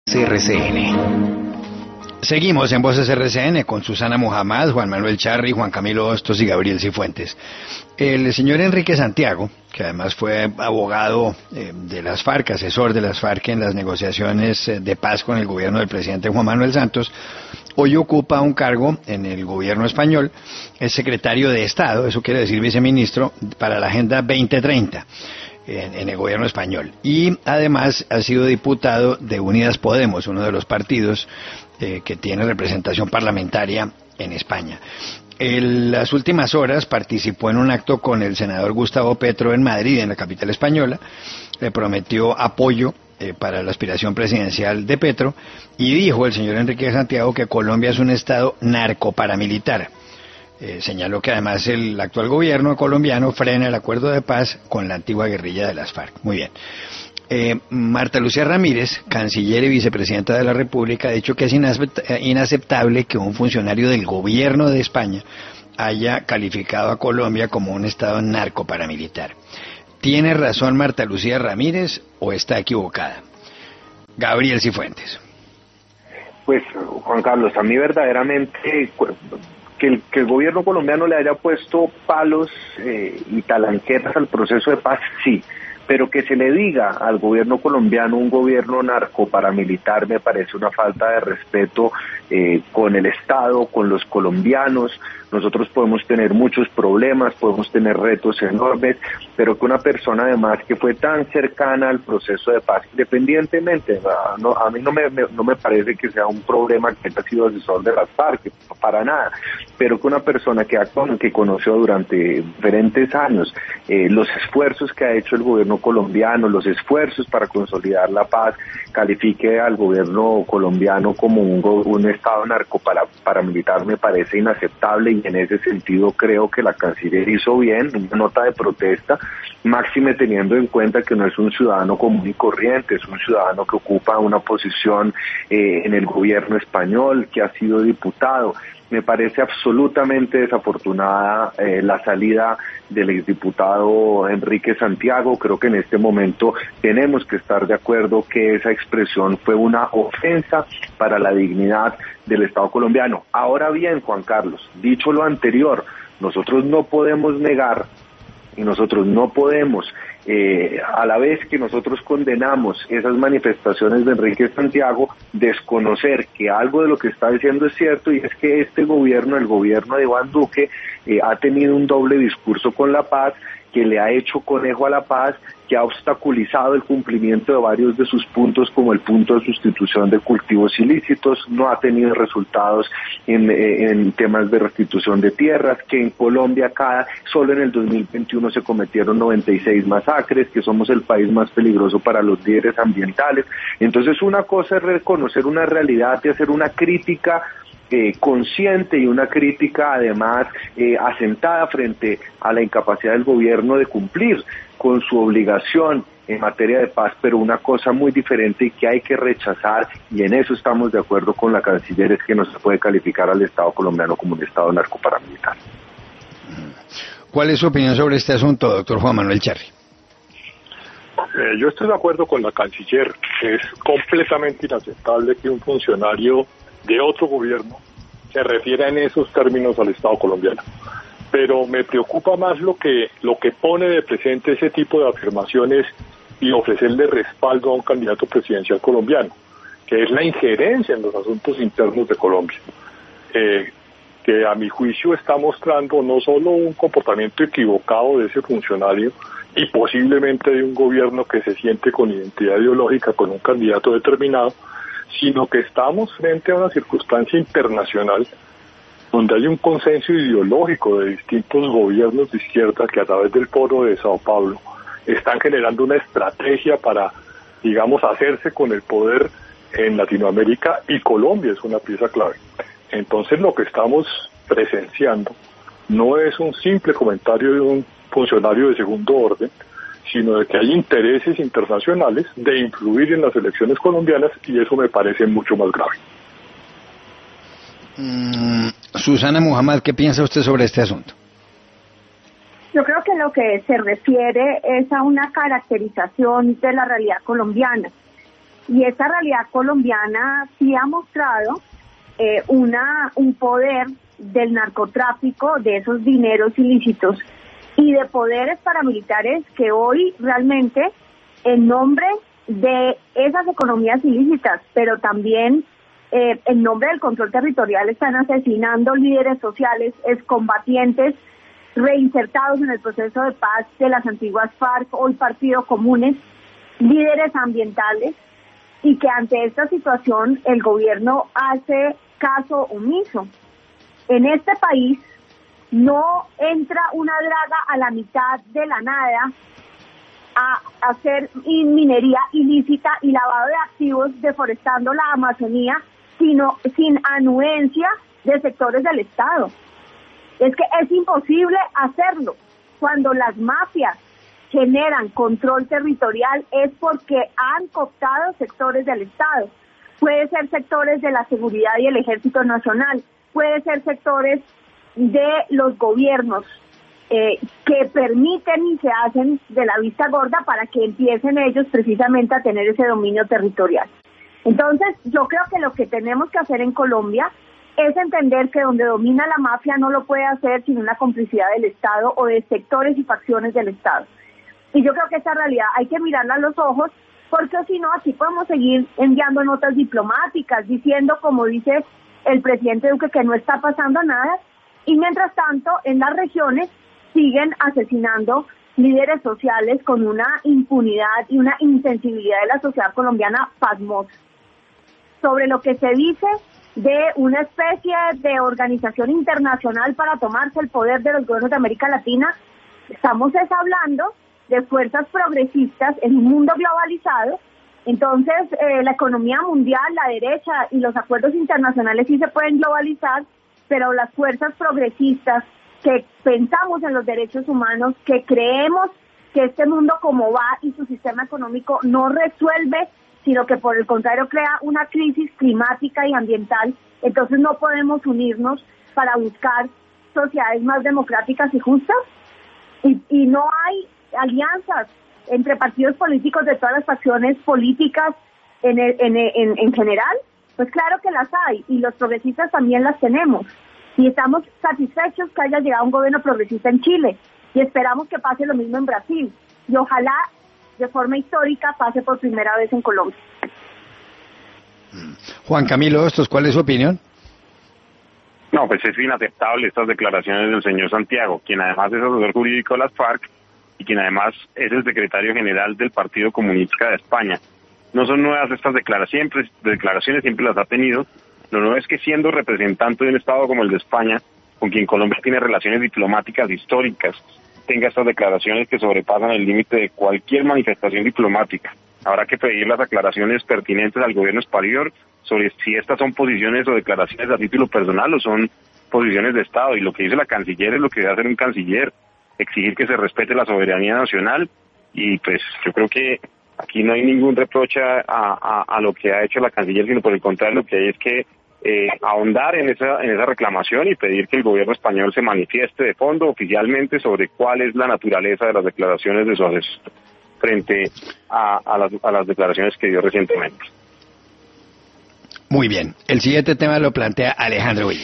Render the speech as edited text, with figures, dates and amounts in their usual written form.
RCN. Seguimos en Voces RCN con Susana Muhammad, Juan Manuel Charri, Juan Camilo Hostos y Gabriel Cifuentes. El señor Enrique Santiago, que además fue abogado de las FARC, asesor de las FARC en las negociaciones de paz con el gobierno del presidente Juan Manuel Santos, hoy ocupa un cargo en el gobierno español, es secretario de Estado, eso quiere decir viceministro, para la Agenda 2030. En el gobierno español, y además ha sido diputado de Unidas Podemos, uno de los partidos que tiene representación parlamentaria en España. En las últimas horas participó en un acto con el senador Gustavo Petro en Madrid, en la capital española. Le prometió apoyo para la aspiración presidencial de Petro, y dijo el señor Enrique Santiago que Colombia es un estado narcoparamilitar. Señaló que además el actual gobierno colombiano frena el acuerdo de paz con la antigua guerrilla de las FARC. Muy bien. Marta Lucía Ramírez, canciller y vicepresidenta de la República, ha dicho que es inaceptable que un funcionario del gobierno de España haya calificado a Colombia como un estado narcoparamilitar. ¿Tiene razón Marta Lucía Ramírez o está equivocada? Gabriel Cifuentes. Pues, Juan Carlos, a mí verdaderamente que el gobierno colombiano le haya puesto palos y talanquetas al proceso de paz, sí, pero que se le diga al gobierno colombiano un gobierno narcoparamilitar me parece una falta de respeto con el Estado, con los colombianos. Nosotros podemos tener muchos problemas, podemos tener retos enormes, pero que una persona además que fue tan cercana al proceso de paz, independientemente, a mí no me parece que sea un problema que haya sido asesor de las FARC, para nada, pero que una persona que conoció durante diferentes años los esfuerzos que ha hecho el gobierno colombiano, los esfuerzos para consolidar la paz, califique al gobierno colombiano como un estado narcoparamilitar me parece inaceptable, y en ese sentido creo que la canciller hizo bien, una nota de protesta, máxime teniendo en cuenta que no es un ciudadano común y corriente, es un ciudadano que ocupa una posición en el gobierno español, que ha sido diputado. Me parece absolutamente desafortunada la salida del exdiputado Enrique Santiago. Creo que en este momento tenemos que estar de acuerdo que esa expresión fue una ofensa para la dignidad del Estado colombiano. Ahora bien, Juan Carlos, dicho lo anterior, nosotros no podemos negar y nosotros no podemos, a la vez que nosotros condenamos esas manifestaciones de Enrique Santiago, desconocer que algo de lo que está diciendo es cierto, y es que este gobierno, el gobierno de Iván Duque, ha tenido un doble discurso con la paz, que le ha hecho conejo a la paz, que ha obstaculizado el cumplimiento de varios de sus puntos, como el punto de sustitución de cultivos ilícitos, no ha tenido resultados en temas de restitución de tierras, que en Colombia solo en el 2021 se cometieron 96 masacres, que somos el país más peligroso para los líderes ambientales. Entonces una cosa es reconocer una realidad y hacer una crítica consciente y una crítica además asentada frente a la incapacidad del gobierno de cumplir con su obligación en materia de paz, pero una cosa muy diferente y que hay que rechazar, y en eso estamos de acuerdo con la canciller, es que no se puede calificar al Estado colombiano como un Estado narcoparamilitar. ¿Cuál es su opinión sobre este asunto, doctor Juan Manuel Charri? Yo estoy de acuerdo con la canciller. Es completamente inaceptable que un funcionario de otro gobierno se refiera en esos términos al Estado colombiano. Pero me preocupa más lo que pone de presente ese tipo de afirmaciones y ofrecerle respaldo a un candidato presidencial colombiano, que es la injerencia en los asuntos internos de Colombia, que a mi juicio está mostrando no solo un comportamiento equivocado de ese funcionario y posiblemente de un gobierno que se siente con identidad ideológica con un candidato determinado, sino que estamos frente a una circunstancia internacional donde hay un consenso ideológico de distintos gobiernos de izquierda que a través del foro de Sao Paulo están generando una estrategia para, digamos, hacerse con el poder en Latinoamérica, y Colombia es una pieza clave. Entonces lo que estamos presenciando no es un simple comentario de un funcionario de segundo orden, sino de que hay intereses internacionales de influir en las elecciones colombianas, y eso me parece mucho más grave. Susana Muhammad, ¿qué piensa usted sobre este asunto? Yo creo que lo que se refiere es a una caracterización de la realidad colombiana. y esta realidad colombiana sí ha mostrado un poder del narcotráfico, de esos dineros ilícitos y de poderes paramilitares que hoy realmente, en nombre de esas economías ilícitas, pero también en nombre del control territorial, están asesinando líderes sociales, excombatientes, reinsertados en el proceso de paz de las antiguas FARC, hoy Partido Comunes, líderes ambientales, y que ante esta situación el gobierno hace caso omiso. En este país no entra una draga a la mitad de la nada a hacer minería ilícita y lavado de activos deforestando la Amazonía, sino sin anuencia de sectores del Estado. Es que es imposible hacerlo. Cuando las mafias generan control territorial es porque han cooptado sectores del Estado. Puede ser sectores de la seguridad y el Ejército Nacional, puede ser sectores de los gobiernos que permiten y se hacen de la vista gorda para que empiecen ellos precisamente a tener ese dominio territorial. Entonces, yo creo que lo que tenemos que hacer en Colombia es entender que donde domina la mafia no lo puede hacer sin una complicidad del Estado o de sectores y facciones del Estado. Y yo creo que esta realidad hay que mirarla a los ojos, porque si no, así podemos seguir enviando notas diplomáticas, diciendo, como dice el presidente Duque, que no está pasando nada, y mientras tanto, en las regiones siguen asesinando líderes sociales con una impunidad y una insensibilidad de la sociedad colombiana pasmosa. Sobre lo que se dice de una especie de organización internacional para tomarse el poder de los gobiernos de América Latina, estamos hablando de fuerzas progresistas en un mundo globalizado. Entonces, la economía mundial, la derecha y los acuerdos internacionales sí se pueden globalizar, pero las fuerzas progresistas que pensamos en los derechos humanos, que creemos que este mundo como va y su sistema económico no resuelve, sino que por el contrario crea una crisis climática y ambiental, entonces no podemos unirnos para buscar sociedades más democráticas y justas, y no hay alianzas entre partidos políticos de todas las facciones políticas en general. Pues claro que las hay, y los progresistas también las tenemos, y estamos satisfechos que haya llegado un gobierno progresista en Chile, y esperamos que pase lo mismo en Brasil, y ojalá de forma histórica pase por primera vez en Colombia. Juan Camilo Hostos, ¿cuál es su opinión? No, pues es inaceptable estas declaraciones del señor Santiago, quien además es asesor jurídico de las FARC y quien además es el secretario general del Partido Comunista de España. No son nuevas estas declaraciones, siempre las ha tenido. Lo nuevo es que siendo representante de un Estado como el de España, con quien Colombia tiene relaciones diplomáticas históricas, tenga estas declaraciones que sobrepasan el límite de cualquier manifestación diplomática. Habrá que pedir las aclaraciones pertinentes al gobierno español sobre si estas son posiciones o declaraciones a título personal o son posiciones de Estado. Y lo que dice la canciller es lo que debe hacer un canciller, exigir que se respete la soberanía nacional. Y pues yo creo que aquí no hay ningún reproche a lo que ha hecho la canciller, sino por el contrario, lo que hay es que ahondar en esa reclamación y pedir que el gobierno español se manifieste de fondo oficialmente sobre cuál es la naturaleza de las declaraciones de su asesor frente a las declaraciones que dio recientemente. Muy bien. El siguiente tema lo plantea Alejandro Villar.